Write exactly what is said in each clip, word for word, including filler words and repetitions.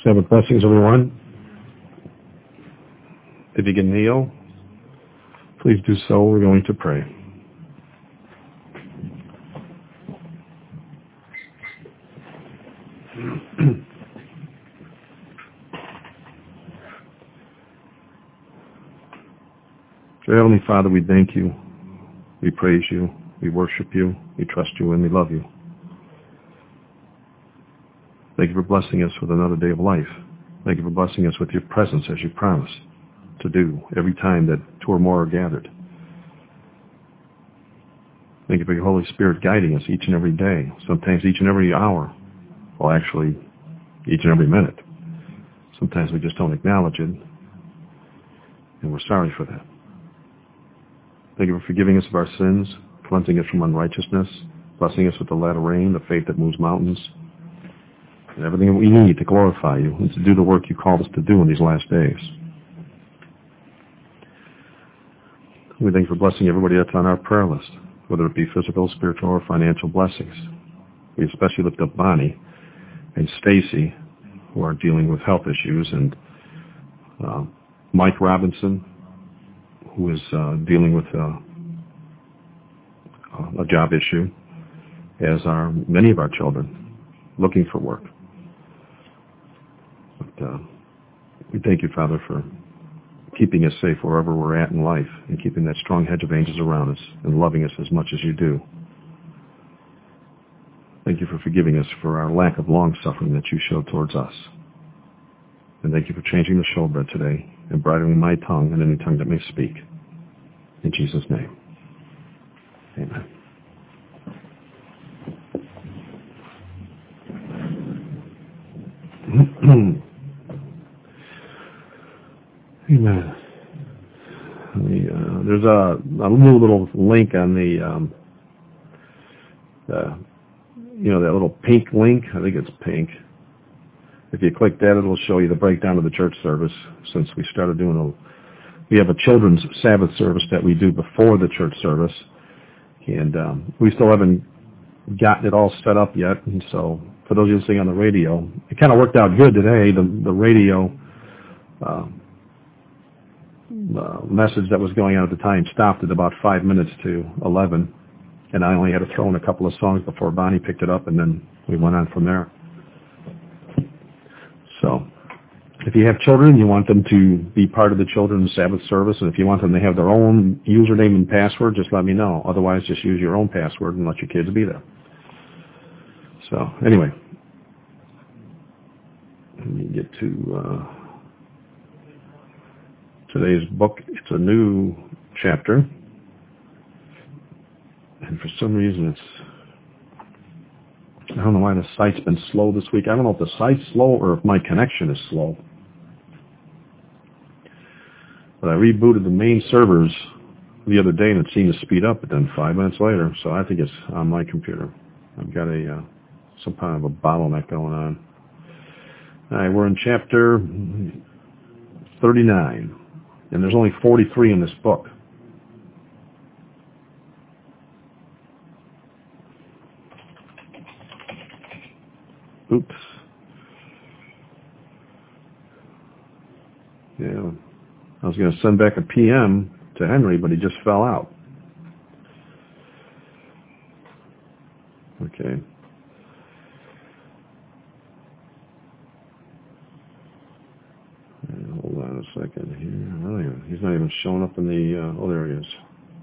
Sabbath blessings, everyone. If you can kneel, please do so. We're going to pray. Dear Heavenly Father, we thank you, we praise you, we worship you, we trust you, and we love you. Thank you for blessing us with another day of life. Thank you for blessing us with your presence as you promised to do every time that two or more are gathered. Thank you for your Holy Spirit guiding us each and every day, sometimes each and every hour, well, actually, each and every minute. Sometimes we just don't acknowledge it, and we're sorry for that. Thank you for forgiving us of our sins, cleansing us from unrighteousness, blessing us with the latter rain, the faith that moves mountains, and everything that we need to glorify you and to do the work you called us to do in these last days. We thank you for blessing everybody that's on our prayer list, whether it be physical, spiritual, or financial blessings. We especially lift up Bonnie and Stacy, who are dealing with health issues, and uh, Mike Robinson, who is uh, dealing with uh, a job issue, as are many of our children looking for work. But, uh, we thank you, Father, for keeping us safe wherever we're at in life and keeping that strong hedge of angels around us and loving us as much as you do. Thank you for forgiving us for our lack of long-suffering that you showed towards us. And thank you for changing the showbread today and bridling my tongue and any tongue that may speak. In Jesus' name, amen. Amen. The, uh, there's a, a little, little link on the, um, the, you know, that little pink link. I think it's pink. If you click that, it'll show you the breakdown of the church service. Since we started doing a, we have a children's Sabbath service that we do before the church service, and um, we still haven't gotten it all set up yet. And so, for those of you listening on the radio, it kind of worked out good today. The the radio. Uh, Uh, message that was going on at the time stopped at about five minutes to eleven, and I only had to throw in a couple of songs before Bonnie picked it up, and then we went on from there. So, if you have children, you want them to be part of the children's Sabbath service, and if you want them to have their own username and password, just let me know. Otherwise, just use your own password and let your kids be there. So, anyway, let me get to... Uh, Today's book, it's a new chapter, and for some reason it's, I don't know why the site's been slow this week. I don't know if the site's slow or if my connection is slow. But I rebooted the main servers the other day and it seemed to speed up, but then five minutes later, so I think it's on my computer. I've got a, uh, some kind of a bottleneck going on. All right, we're in chapter thirty-nine. And there's only forty-three in this book. Oops. Yeah. I was going to send back a P M to Henry, but he just fell out. Okay. Hold on a second here. Oh, yeah. He's not even showing up in the, uh, oh, there he is.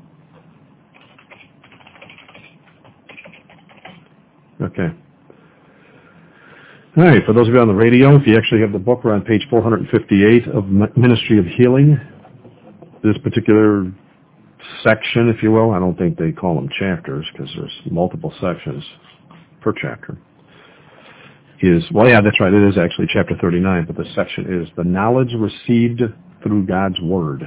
Okay. All right, for those of you on the radio, if you actually have the book, we're on page four fifty-eight of Ministry of Healing. This particular section, if you will, I don't think they call them chapters because there's multiple sections per chapter. Is, well, yeah, that's right. It is actually chapter thirty-nine, but the section is the knowledge received through God's Word.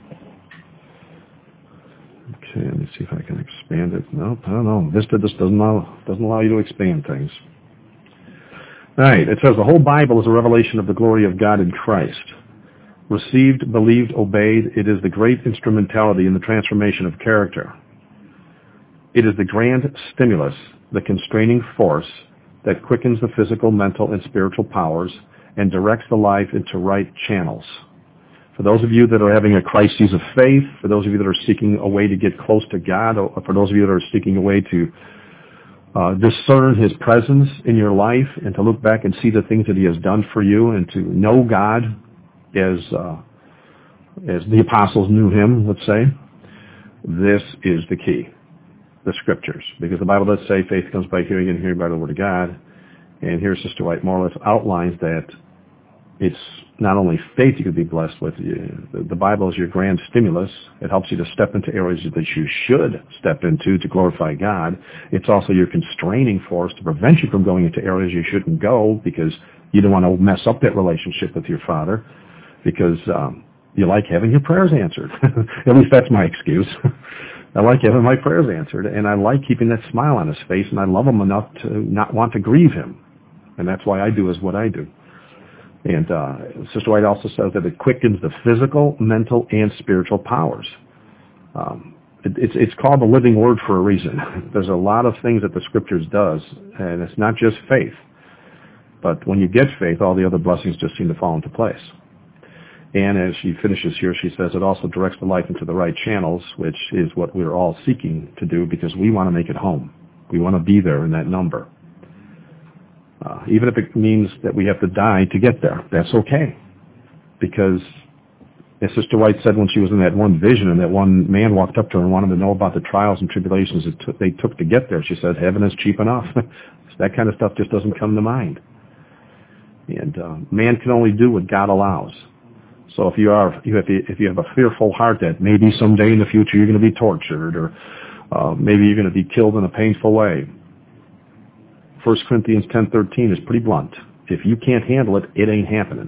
Okay, let me see if I can expand it. Nope, I don't know. Vista just doesn't allow, doesn't allow you to expand things. All right, it says the whole Bible is a revelation of the glory of God in Christ. Received, believed, obeyed, it is the great instrumentality in the transformation of character. It is the grand stimulus, the constraining force that quickens the physical, mental, and spiritual powers and directs the life into right channels. For those of you that are having a crisis of faith, for those of you that are seeking a way to get close to God, or for those of you that are seeking a way to uh, discern His presence in your life and to look back and see the things that He has done for you and to know God as uh, as the apostles knew Him, let's say, this is the key, the Scriptures. Because the Bible does say faith comes by hearing and hearing by the Word of God. And here Sister White more or less outlines that it's not only faith you could be blessed with. The Bible is your grand stimulus. It helps you to step into areas that you should step into to glorify God. It's also your constraining force to prevent you from going into areas you shouldn't go because you don't want to mess up that relationship with your Father because um, you like having your prayers answered. At least that's my excuse. I like having my prayers answered, and I like keeping that smile on His face, and I love Him enough to not want to grieve Him. And that's why I do is what I do. And uh, Sister White also says that it quickens the physical, mental, and spiritual powers. Um, it, it's, it's called the living word for a reason. There's a lot of things that the Scriptures does, and it's not just faith. But when you get faith, all the other blessings just seem to fall into place. And as she finishes here, she says it also directs the life into the right channels, which is what we're all seeking to do because we want to make it home. We want to be there in that number. Uh, even if it means that we have to die to get there, that's okay. Because as Sister White said when she was in that one vision and that one man walked up to her and wanted to know about the trials and tribulations that t- they took to get there, she said, heaven is cheap enough. So that kind of stuff just doesn't come to mind. And uh, man can only do what God allows. So if you are, you have, if you have a fearful heart that maybe someday in the future you're going to be tortured or uh, maybe you're going to be killed in a painful way, First Corinthians ten thirteen is pretty blunt. If you can't handle it, it ain't happening.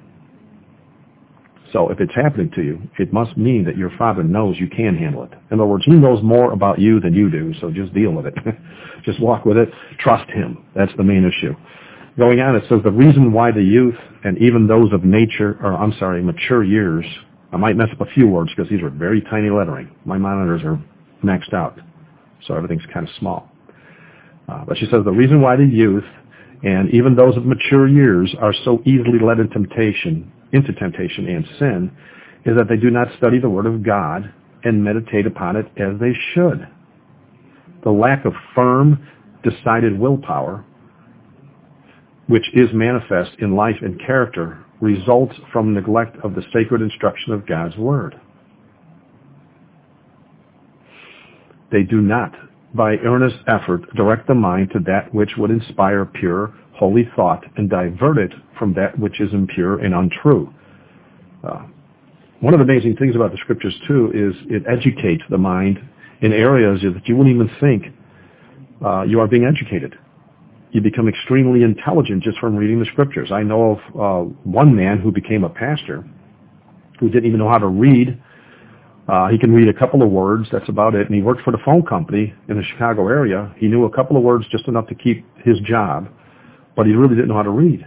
So if it's happening to you, it must mean that your Father knows you can handle it. In other words, He knows more about you than you do, so just deal with it. Just walk with it. Trust Him. That's the main issue. Going on, it says the reason why the youth and even those of nature, or I'm sorry, mature years, I might mess up a few words because these are very tiny lettering. My monitors are maxed out, so everything's kind of small. Uh, but she says the reason why the youth and even those of mature years are so easily led into temptation, into temptation and sin is that they do not study the Word of God and meditate upon it as they should. The lack of firm, decided willpower, which is manifest in life and character, results from neglect of the sacred instruction of God's Word. They do not, by earnest effort, direct the mind to that which would inspire pure, holy thought and divert it from that which is impure and untrue. Uh, one of the amazing things about the Scriptures, too, is it educates the mind in areas that you wouldn't even think uh, you are being educated. You become extremely intelligent just from reading the Scriptures. I know of uh, one man who became a pastor who didn't even know how to read. Uh, he can read a couple of words, that's about it, and he worked for the phone company in the Chicago area. He knew a couple of words just enough to keep his job, but he really didn't know how to read.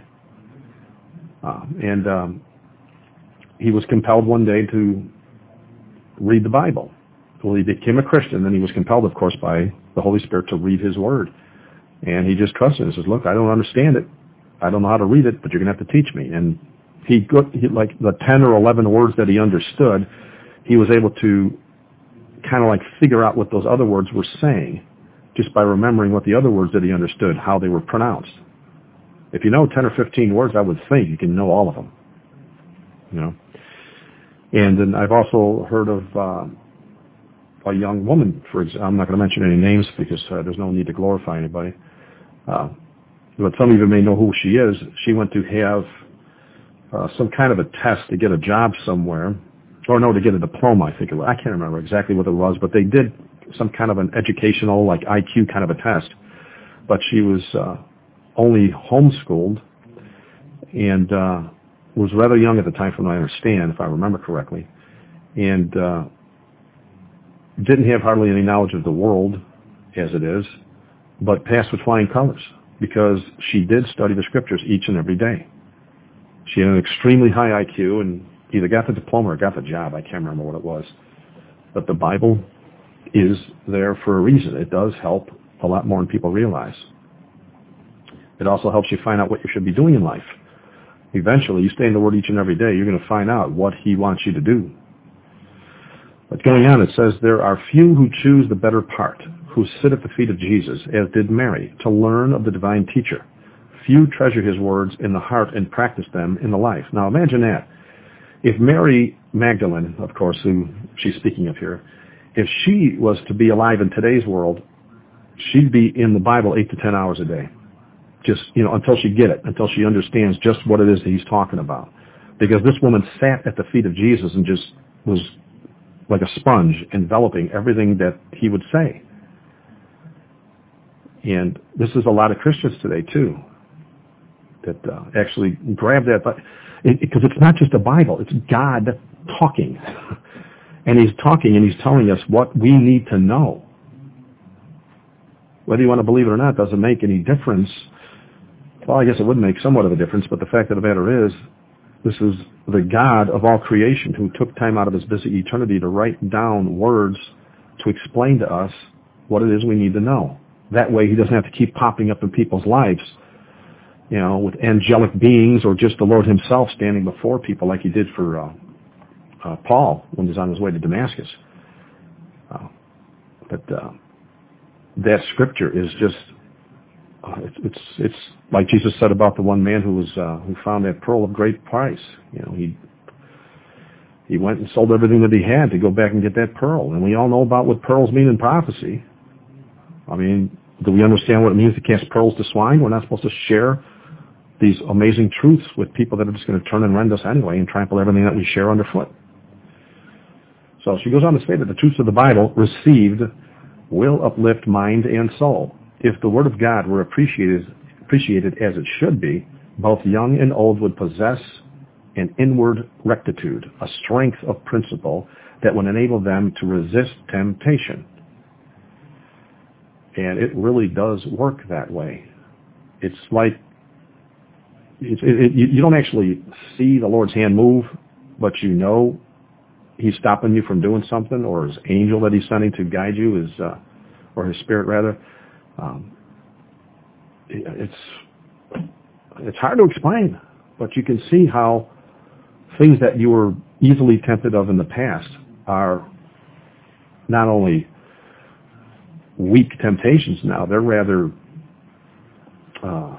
Uh, and um, he was compelled one day to read the Bible. Well, he became a Christian, then he was compelled, of course, by the Holy Spirit to read His Word. And he just trusted and says, look, I don't understand it. I don't know how to read it, but you're going to have to teach me. And he, got, he like the ten or eleven words that he understood, he was able to kind of like figure out what those other words were saying just by remembering what the other words that he understood, how they were pronounced. If you know ten or fifteen words, I would think you can know all of them. You know. And then I've also heard of uh, a young woman, for example, I'm not going to mention any names because uh, there's no need to glorify anybody. Uh, but some of you may know who she is. She went to have uh, some kind of a test to get a job somewhere, or no, to get a diploma, I think it was. I can't remember exactly what it was, but they did some kind of an educational, like I Q kind of a test. But she was uh, only homeschooled and uh, was rather young at the time, from what I understand, if I remember correctly, and uh, didn't have hardly any knowledge of the world as it is, but passed with flying colors because she did study the Scriptures each and every day. She had an extremely high I Q and either got the diploma or got the job. I can't remember what it was. But the Bible is there for a reason. It does help a lot more than people realize. It also helps you find out what you should be doing in life. Eventually, you stay in the Word each and every day, you're going to find out what He wants you to do. But going on, it says, there are few who choose the better part, who sit at the feet of Jesus, as did Mary, to learn of the divine teacher. Few treasure His words in the heart and practice them in the life. Now imagine that. If Mary Magdalene, of course, who she's speaking of here, if she was to be alive in today's world, she'd be in the Bible eight to ten hours a day. Just, you know, until she get it, until she understands just what it is that He's talking about. Because this woman sat at the feet of Jesus and just was like a sponge, enveloping everything that He would say. And this is a lot of Christians today, too, that uh, actually grab that. But because it, it's not just a Bible, it's God talking. And He's talking and He's telling us what we need to know. Whether you want to believe it or not doesn't make any difference. Well, I guess it would make somewhat of a difference, but the fact of the matter is, this is the God of all creation who took time out of His busy eternity to write down words to explain to us what it is we need to know. That way He doesn't have to keep popping up in people's lives, you know, with angelic beings or just the Lord Himself standing before people like He did for uh, uh, Paul when he was on his way to Damascus. Uh, but uh, that scripture is just, uh, it's, it's it's like Jesus said about the one man who was uh, who found that pearl of great price. You know, he he went and sold everything that he had to go back and get that pearl. And we all know about what pearls mean in prophecy. I mean, do we understand what it means to cast pearls to swine? We're not supposed to share these amazing truths with people that are just going to turn and rend us anyway and trample everything that we share underfoot. So she goes on to say that the truths of the Bible received will uplift mind and soul. If the Word of God were appreciated, appreciated as it should be, both young and old would possess an inward rectitude, a strength of principle that would enable them to resist temptation. And it really does work that way. It's like, it's, it, it, you don't actually see the Lord's hand move, but you know He's stopping you from doing something, or His angel that He's sending to guide you, is, uh, or His Spirit rather. Um, it, it's it's hard to explain, but you can see how things that you were easily tempted of in the past are not only weak temptations now, they're rather, uh,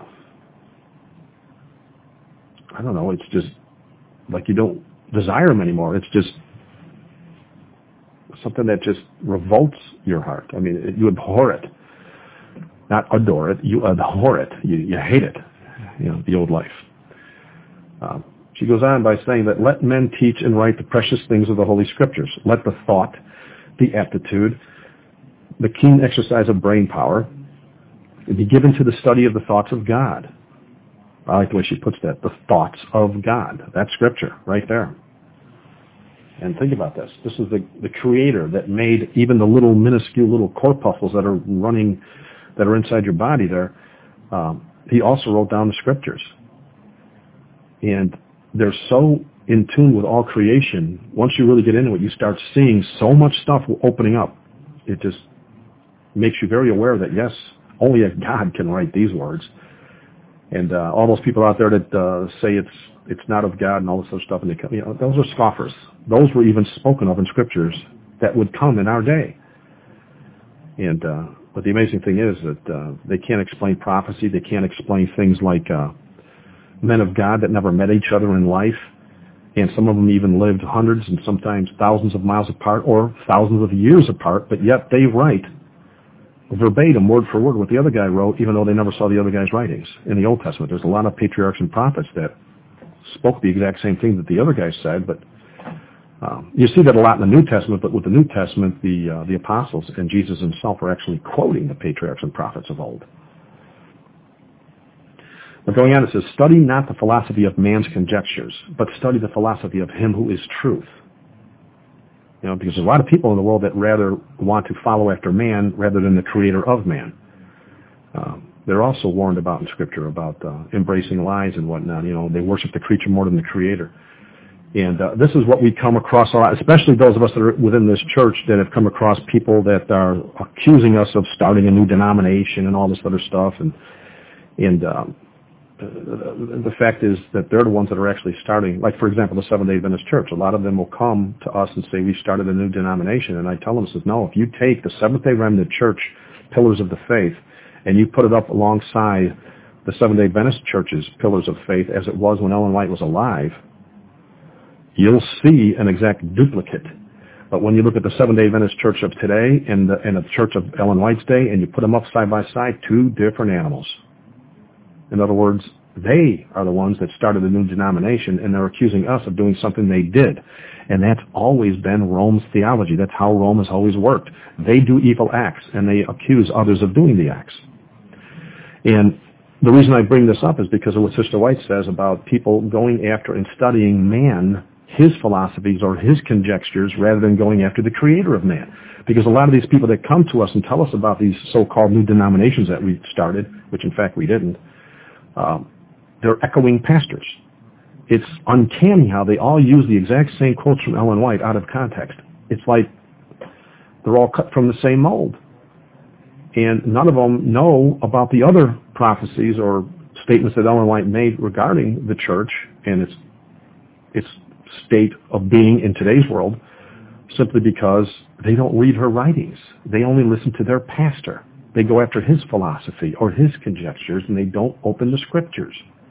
I don't know, it's just like you don't desire them anymore. It's just something that just revolts your heart. I mean, it, you abhor it. Not adore it, you abhor it. You, you hate it, you know, the old life. Um, she goes on by saying that let men teach and write the precious things of the Holy Scriptures. Let the thought, the aptitude, the keen exercise of brain power be given to the study of the thoughts of God. I like the way she puts that, the thoughts of God. That's Scripture right there. And think about this. This is the, the Creator that made even the little minuscule little corpuscles that are running, that are inside your body there. Um, he also wrote down the Scriptures. And they're so in tune with all creation. Once you really get into it, you start seeing so much stuff opening up. It just makes you very aware that, yes, only a God can write these words. And uh, all those people out there that uh, say it's it's not of God and all this other stuff, and they come, you know, those are scoffers. Those were even spoken of in Scriptures that would come in our day. And uh, but the amazing thing is that uh, they can't explain prophecy. They can't explain things like uh, men of God that never met each other in life, and some of them even lived hundreds and sometimes thousands of miles apart or thousands of years apart, but yet they write verbatim, word for word, what the other guy wrote, even though they never saw the other guy's writings. In the Old Testament, there's a lot of patriarchs and prophets that spoke the exact same thing that the other guy said, but um, you see that a lot in the New Testament, but with the New Testament, the uh, the apostles and Jesus himself are actually quoting the patriarchs and prophets of old. But going on, it says, study not the philosophy of man's conjectures, but study the philosophy of him who is truth. You know, because there's a lot of people in the world that rather want to follow after man rather than the creator of man. Um, they're also warned about in Scripture about uh, embracing lies and whatnot. You know, they worship the creature more than the creator. And uh, this is what we come across a lot, especially those of us that are within this church that have come across people that are accusing us of starting a new denomination and all this other stuff. And, and um, uh, the fact is that they're the ones that are actually starting, like, for example, the Seventh-day Adventist Church. A lot of them will come to us and say, we started a new denomination. And I tell them, says, no, if you take the Seventh-day Remnant Church pillars of the faith and you put it up alongside the Seventh-day Adventist Church's pillars of faith as it was when Ellen White was alive, you'll see an exact duplicate. But when you look at the Seventh-day Adventist Church of today and the, and the Church of Ellen White's day, and you put them up side by side, two different animals. In other words, they are the ones that started the new denomination, and they're accusing us of doing something they did. And that's always been Rome's theology. That's how Rome has always worked. They do evil acts, and they accuse others of doing the acts. And the reason I bring this up is because of what Sister White says about people going after and studying man, his philosophies or his conjectures, rather than going after the creator of man. Because a lot of these people that come to us and tell us about these so-called new denominations that we started, which in fact we didn't, um, they're echoing pastors. It's uncanny how they all use the exact same quotes from Ellen White out of context. It's like they're all cut from the same mold. And none of them know about the other prophecies or statements that Ellen White made regarding the church and its its state of being in today's world, simply because they don't read her writings. They only listen to their pastor. They go after his philosophy or his conjectures, and they don't open the scriptures.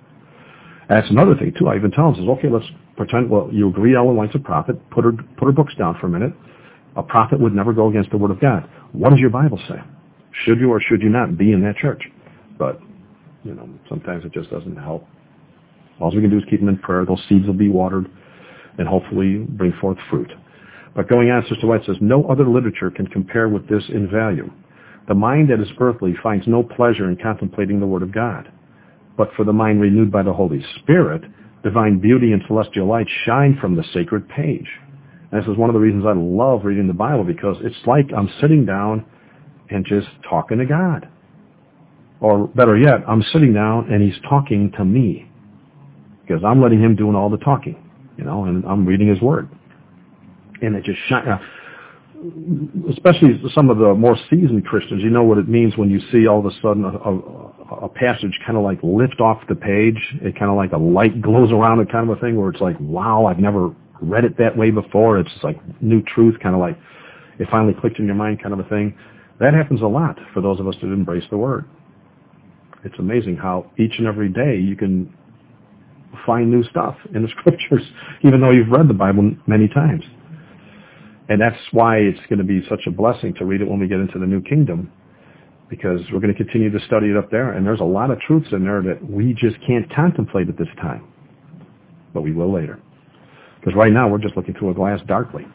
That's another thing, too. I even tell them, says, okay, let's pretend, well, you agree Ellen White's a prophet. Put her, put her books down for a minute. A prophet would never go against the Word of God. What does your Bible say? Should you or should you not be in that church? But, you know, sometimes it just doesn't help. All we can do is keep them in prayer. Those seeds will be watered and hopefully bring forth fruit. But going on, Sister White says, no other literature can compare with this in value. The mind that is earthly finds no pleasure in contemplating the Word of God. But for the mind renewed by the Holy Spirit, divine beauty and celestial light shine from the sacred page. And this is one of the reasons I love reading the Bible, because it's like I'm sitting down and just talking to God. Or better yet, I'm sitting down and he's talking to me, because I'm letting him do all the talking, you know, and I'm reading his Word. And it just shines. Uh, especially some of the more seasoned Christians, you know what it means when you see all of a sudden a, a, a passage kind of like lift off the page. It kind of like a light glows around it kind of a thing, where it's like, wow, I've never read it that way before. It's like new truth, kind of like it finally clicked in your mind kind of a thing. That happens a lot for those of us that embrace the Word. It's amazing how each and every day you can find new stuff in the Scriptures, even though you've read the Bible many times. And that's why it's going to be such a blessing to read it when we get into the New Kingdom, because we're going to continue to study it up there, and there's a lot of truths in there that we just can't contemplate at this time, but we will later. Because right now we're just looking through a glass darkly.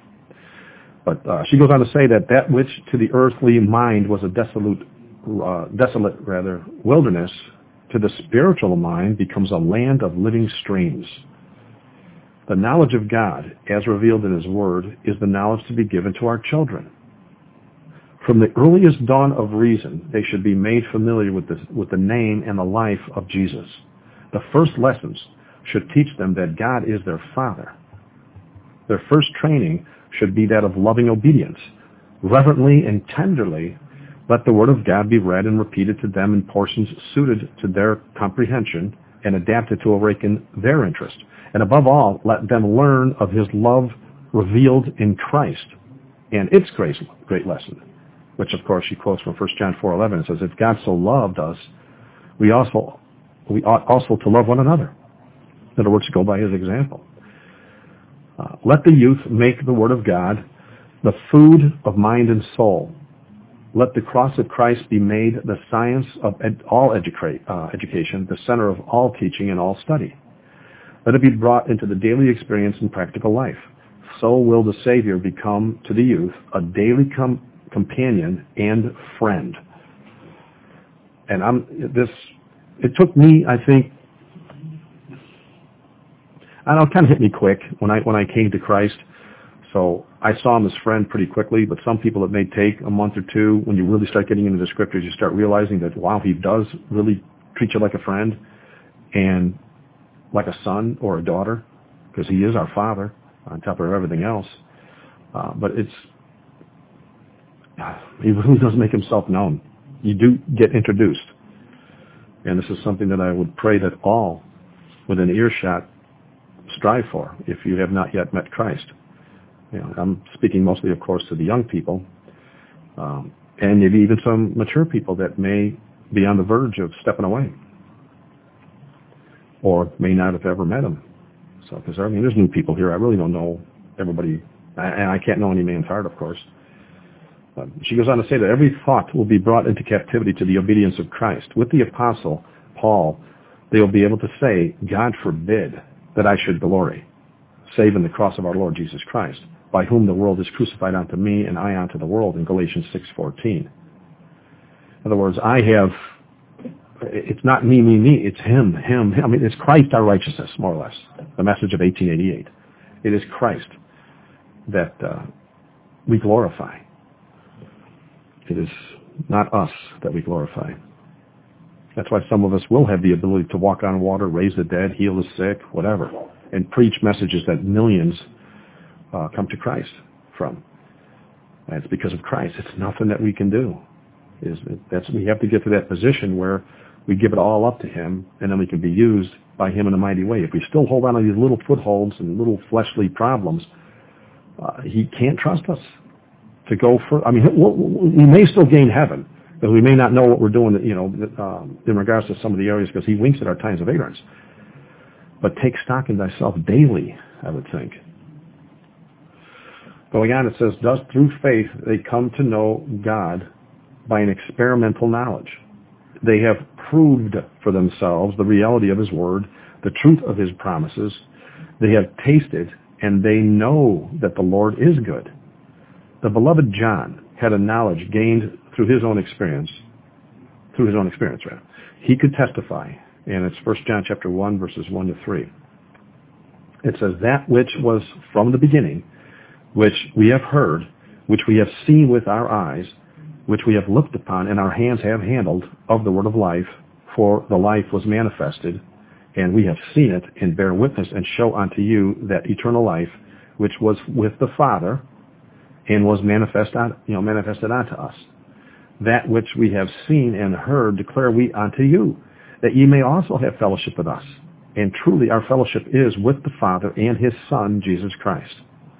But uh, she goes on to say that that which to the earthly mind was a desolate, uh, desolate rather, wilderness, to the spiritual mind becomes a land of living streams. The knowledge of God, as revealed in His Word, is the knowledge to be given to our children. From the earliest dawn of reason, they should be made familiar with the, with the name and the life of Jesus. The first lessons should teach them that God is their Father. Their first training should be that of loving obedience. Reverently and tenderly, let the Word of God be read and repeated to them in portions suited to their comprehension and adapted to awaken their interest. And above all, let them learn of His love revealed in Christ and its great, great lesson, which, of course, she quotes from First John four eleven. It says, if God so loved us, we also we ought also to love one another. In other words, to go by His example. Uh, let the youth make the Word of God the food of mind and soul. Let the cross of Christ be made the science of ed- all educa- uh, education, the center of all teaching and all study. Let it be brought into the daily experience and practical life. So will the Savior become to the youth a daily com- companion and friend. And I'm this. It took me, I think, I don't know, it kind of hit me quick when I when I came to Christ. So I saw him as friend pretty quickly, but some people it may take a month or two. When you really start getting into the Scriptures, you start realizing that, wow, he does really treat you like a friend and like a son or a daughter, because he is our Father on top of everything else. Uh, but it's, he really does make himself known. You do get introduced. And this is something that I would pray that all within earshot strive for if you have not yet met Christ. You know, I'm speaking mostly, of course, to the young people, um, and maybe even some mature people that may be on the verge of stepping away or may not have ever met him. So, because I mean, there's new people here. I really don't know everybody, and I can't know any man's heart, of course. Uh, she goes on to say that every thought will be brought into captivity to the obedience of Christ. With the apostle Paul, they will be able to say, God forbid that I should glory, save in the cross of our Lord Jesus Christ, by whom the world is crucified unto me and I unto the world, in Galatians six fourteen. In other words, I have, it's not me, me, me, it's him, him, him. I mean, it's Christ our righteousness, more or less, the message of eighteen eighty-eight. It is Christ that uh, we glorify. It is not us that we glorify. That's why some of us will have the ability to walk on water, raise the dead, heal the sick, whatever, and preach messages that millions uh, come to Christ from. And it's because of Christ. It's nothing that we can do. Is that's we have to get to that position where we give it all up to him, and then we can be used by him in a mighty way. If we still hold on to these little footholds and little fleshly problems, uh, he can't trust us to go for. I mean, we may still gain heaven, but we may not know what we're doing, you know, um, in regards to some of the areas, because he winks at our times of ignorance. But take stock in thyself daily, I would think. Going on, it says, thus through faith they come to know God by an experimental knowledge. They have proved for themselves the reality of his word, the truth of his promises. They have tasted, and they know that the Lord is good. The beloved John had a knowledge gained through his own experience, through his own experience, rather. He could testify, and it's First John chapter one, verses one to three. It says, that which was from the beginning, which we have heard, which we have seen with our eyes, which we have looked upon, and our hands have handled of the word of life, for the life was manifested, and we have seen it, and bear witness, and show unto you that eternal life, which was with the Father, and was manifest on, you know, manifested unto us. That which we have seen and heard declare we unto you, that ye may also have fellowship with us. And truly our fellowship is with the Father and his Son, Jesus Christ.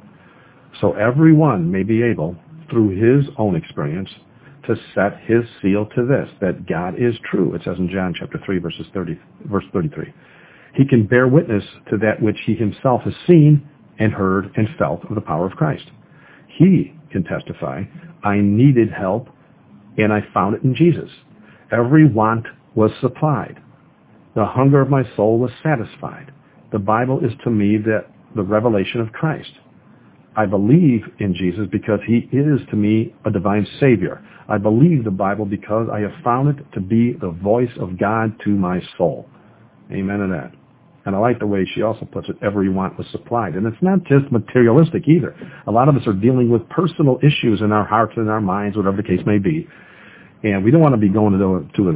So everyone may be able, through his own experience, to set his seal to this, that God is true. It says in John chapter three, verses thirty, verse thirty-three. He can bear witness to that which he himself has seen and heard and felt of the power of Christ. He can testify, I needed help, and I found it in Jesus. Every want was supplied. The hunger of my soul was satisfied. The Bible is to me that the revelation of Christ. I believe in Jesus because he is to me a divine Savior. I believe the Bible because I have found it to be the voice of God to my soul. Amen to that. And I like the way she also puts it, every want was supplied. And it's not just materialistic either. A lot of us are dealing with personal issues in our hearts and our minds, whatever the case may be. And we don't want to be going to, the, to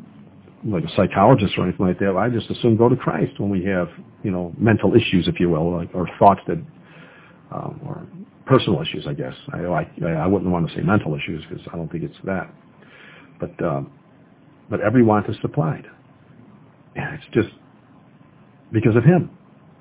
a, like a psychologist or anything like that. I just assume go to Christ when we have, you know, mental issues, if you will, like, or thoughts that, um, or personal issues, I guess. I, I, I wouldn't want to say mental issues because I don't think it's that. But, um, but every want is supplied. And it's just because of him.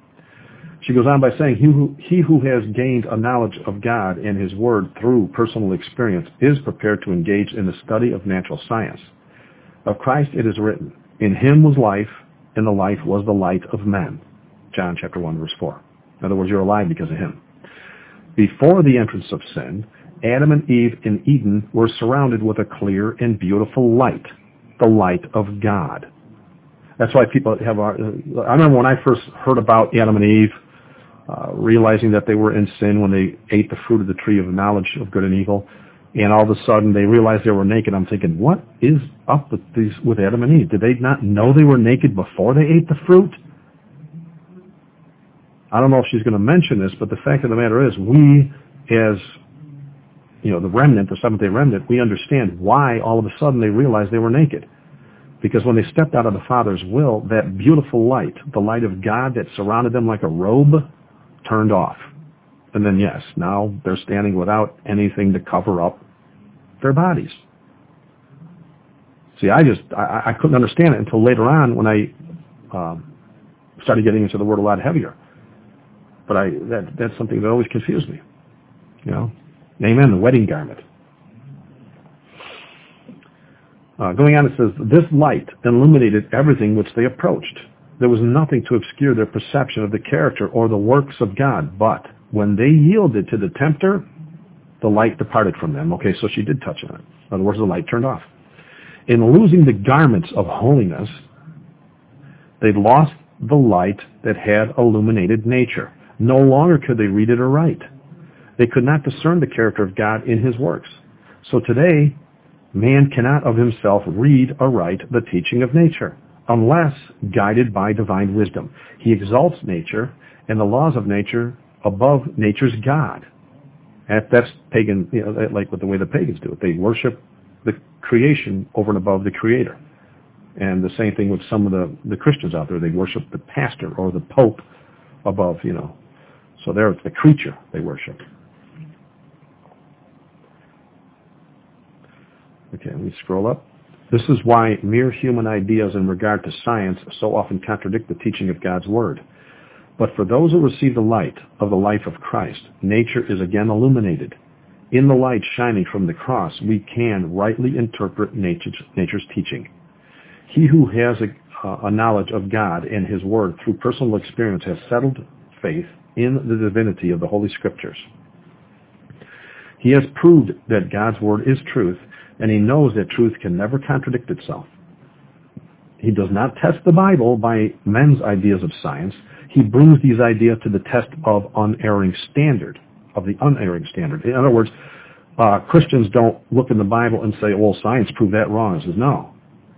She goes on by saying, he who, he who has gained a knowledge of God and his word through personal experience is prepared to engage in the study of natural science. Of Christ it is written, in him was life, and the life was the light of men. John chapter one, verse four. In other words, you're alive because of him. Before the entrance of sin, Adam and Eve in Eden were surrounded with a clear and beautiful light, the light of God. That's why people have, I remember when I first heard about Adam and Eve, uh, realizing that they were in sin when they ate the fruit of the tree of knowledge of good and evil, and all of a sudden they realized they were naked. I'm thinking, what is up with these, with Adam and Eve? Did they not know they were naked before they ate the fruit? I don't know if she's going to mention this, but the fact of the matter is, we as, you know, the remnant, the Seventh-day remnant, we understand why all of a sudden they realized they were naked. Because when they stepped out of the Father's will, that beautiful light, the light of God that surrounded them like a robe, turned off. And then, yes, now they're standing without anything to cover up their bodies. See, I just, I, I couldn't understand it until later on when I um, started getting into the Word a lot heavier. But I, that, that's something that always confused me. You know? Amen, the wedding garment. Uh, going on, it says, this light illuminated everything which they approached. There was nothing to obscure their perception of the character or the works of God. But when they yielded to the tempter, the light departed from them. Okay, so she did touch on it. In other words, the light turned off. In losing the garments of holiness, they lost the light that had illuminated nature. No longer could they read it or write. They could not discern the character of God in his works. So today, man cannot of himself read or write the teaching of nature, unless guided by divine wisdom. He exalts nature and the laws of nature above nature's God. And that's pagan, you know, like with the way the pagans do it. They worship the creation over and above the Creator. And the same thing with some of the, the Christians out there. They worship the pastor or the Pope above, you know. So there it's the creature they worship. Okay, let me scroll up. This is why mere human ideas in regard to science so often contradict the teaching of God's Word. But for those who receive the light of the life of Christ, nature is again illuminated. In the light shining from the cross, we can rightly interpret nature's, nature's teaching. He who has a, a knowledge of God and His Word through personal experience has settled faith in the divinity of the Holy Scriptures. He has proved that God's Word is truth, and he knows that truth can never contradict itself. He does not test the Bible by men's ideas of science. He brings these ideas to the test of unerring standard, of the unerring standard. In other words, uh, Christians don't look in the Bible and say, well, science proved that wrong. He says, no.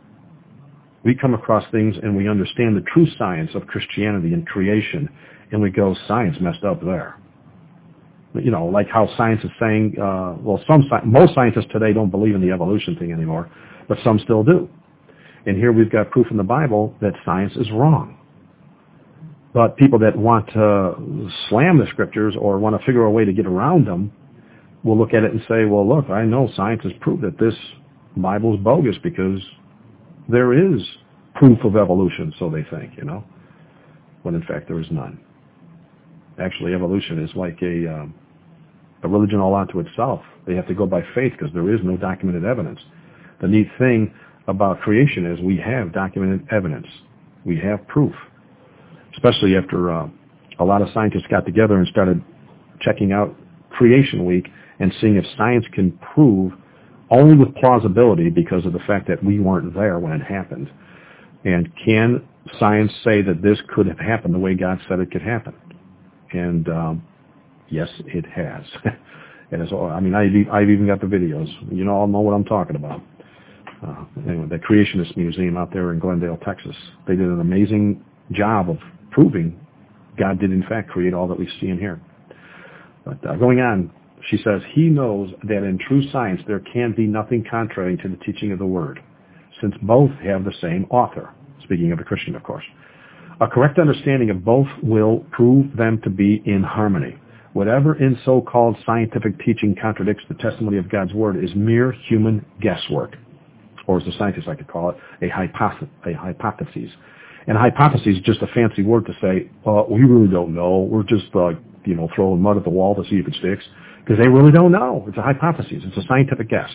We come across things and we understand the true science of Christianity and creation, and we go, science messed up there. You know, like how science is saying, uh, well, some most scientists today don't believe in the evolution thing anymore, but some still do. And here we've got proof in the Bible that science is wrong. But people that want to slam the scriptures or want to figure a way to get around them will look at it and say, well, look, I know science has proved that this Bible is bogus because there is proof of evolution, so they think, you know, when in fact there is none. Actually, evolution is like a, um, a religion all unto itself. They have to go by faith because there is no documented evidence. The neat thing about creation is we have documented evidence. We have proof, especially after uh, a lot of scientists got together and started checking out Creation Week and seeing if science can prove only with plausibility because of the fact that we weren't there when it happened. And can science say that this could have happened the way God said it could happen? And um, yes, it has. And it's, I mean, I've, I've even got the videos. You know, all know what I'm talking about. Uh, anyway, the Creationist Museum out there in Glendale, Texas, they did an amazing job of proving God did in fact create all that we see and hear. But uh, going on, she says, he knows that in true science there can be nothing contrary to the teaching of the Word, since both have the same author. Speaking of a Christian, of course. A correct understanding of both will prove them to be in harmony. Whatever in so-called scientific teaching contradicts the testimony of God's Word is mere human guesswork, or as the scientists like to call it, a, hypothesis. a hypothesis. And a hypothesis is just a fancy word to say, well, we really don't know. We're just, uh, you know, throwing mud at the wall to see if it sticks, because they really don't know. It's a hypothesis. It's a scientific guess.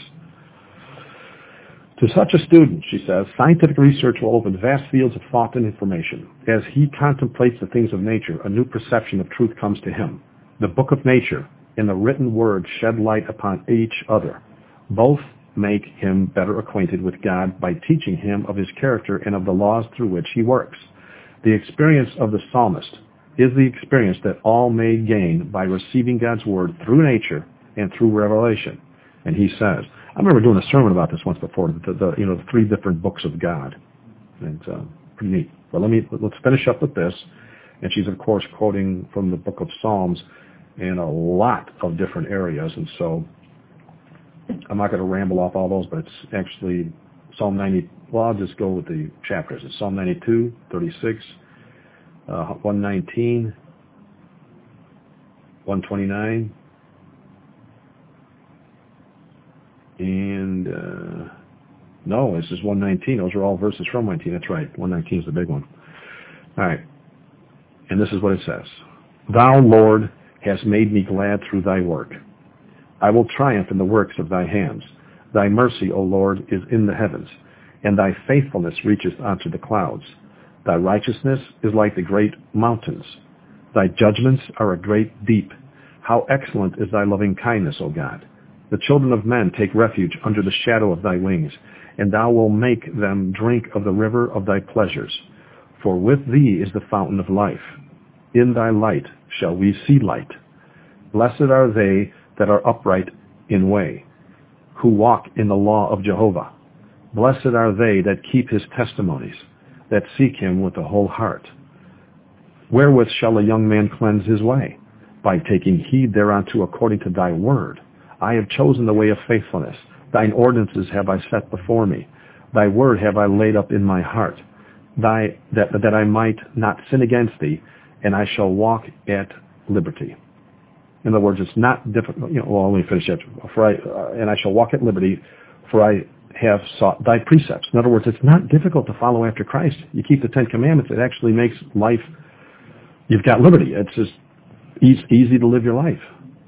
To such a student, she says, scientific research will open vast fields of thought and information. As he contemplates the things of nature, a new perception of truth comes to him. The book of nature and the written word shed light upon each other. Both make him better acquainted with God by teaching him of his character and of the laws through which he works. The experience of the psalmist is the experience that all may gain by receiving God's word through nature and through revelation. And he says, I remember doing a sermon about this once before, the, the you know the three different books of God, and uh, pretty neat. But let me let's finish up with this, and she's of course quoting from the book of Psalms in a lot of different areas, and so I'm not going to ramble off all those, but it's actually Psalm ninety. Well, I'll just go with the chapters. It's Psalm ninety-two, thirty-six, uh, one nineteen, one twenty-nine. And uh, No, this is one nineteen. Those are all verses from nineteen. That's right. one nineteen is the big one. All right. And this is what it says. Thou, Lord, hast made me glad through thy work. I will triumph in the works of thy hands. Thy mercy, O Lord, is in the heavens, and thy faithfulness reacheth unto the clouds. Thy righteousness is like the great mountains. Thy judgments are a great deep. How excellent is thy loving kindness, O God. The children of men take refuge under the shadow of thy wings, and thou wilt make them drink of the river of thy pleasures. For with thee is the fountain of life. In thy light shall we see light. Blessed are they that are upright in way, who walk in the law of Jehovah. Blessed are they that keep his testimonies, that seek him with the whole heart. Wherewith shall a young man cleanse his way? By taking heed thereunto according to thy word. I have chosen the way of faithfulness. Thine ordinances have I set before me. Thy word have I laid up in my heart, thy, that, that I might not sin against thee, and I shall walk at liberty. In other words, it's not difficult. You know, well, let me finish that. For I, uh, and I shall walk at liberty, for I have sought thy precepts. In other words, it's not difficult to follow after Christ. You keep the Ten Commandments. It actually makes life, you've got liberty. It's just easy, easy to live your life.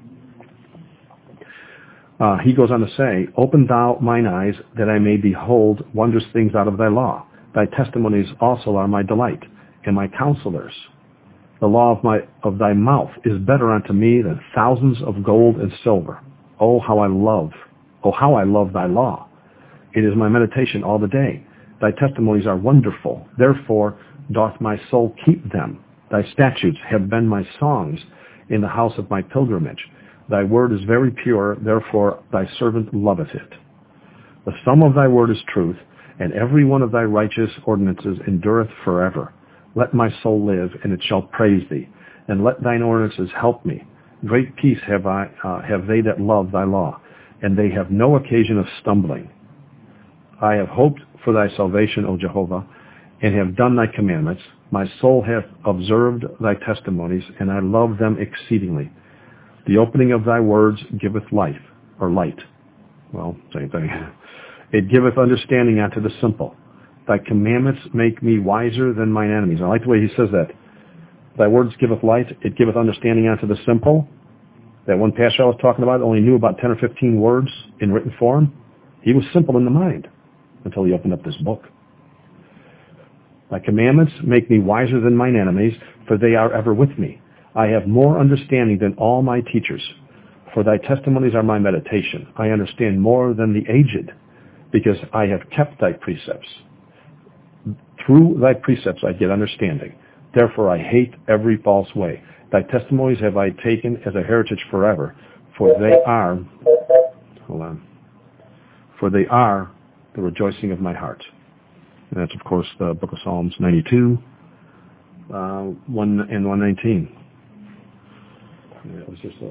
Uh, he goes on to say, Open thou mine eyes, that I may behold wondrous things out of thy law. Thy testimonies also are my delight, and my counselors. The law of my of thy mouth is better unto me than thousands of gold and silver. Oh, how I love, oh, how I love thy law. It is my meditation all the day. Thy testimonies are wonderful. Therefore doth my soul keep them. Thy statutes have been my songs in the house of my pilgrimage. Thy word is very pure, therefore thy servant loveth it. The sum of thy word is truth, and every one of thy righteous ordinances endureth forever. Let my soul live, and it shall praise thee, and let thine ordinances help me. Great peace have I uh, have they that love thy law, and they have no occasion of stumbling. I have hoped for thy salvation, O Jehovah, and have done thy commandments. My soul hath observed thy testimonies, and I love them exceedingly. The opening of thy words giveth life, or light. Well, same thing. It giveth understanding unto the simple. Thy commandments make me wiser than mine enemies. I like the way he says that. Thy words giveth light, it giveth understanding unto the simple. That one pastor I was talking about only knew about ten or fifteen words in written form. He was simple in the mind until he opened up this book. Thy commandments make me wiser than mine enemies, for they are ever with me. I have more understanding than all my teachers, for thy testimonies are my meditation. I understand more than the aged, because I have kept thy precepts. Through thy precepts I get understanding. Therefore I hate every false way. Thy testimonies have I taken as a heritage forever, for they are, hold on, for they are the rejoicing of my heart. And that's, of course, the book of Psalms ninety-two, uh, one and one nineteen. It was just a,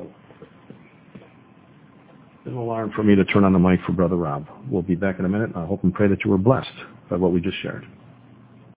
an alarm for me to turn on the mic for Brother Rob. We'll be back in a minute. I hope and pray that you were blessed by what we just shared.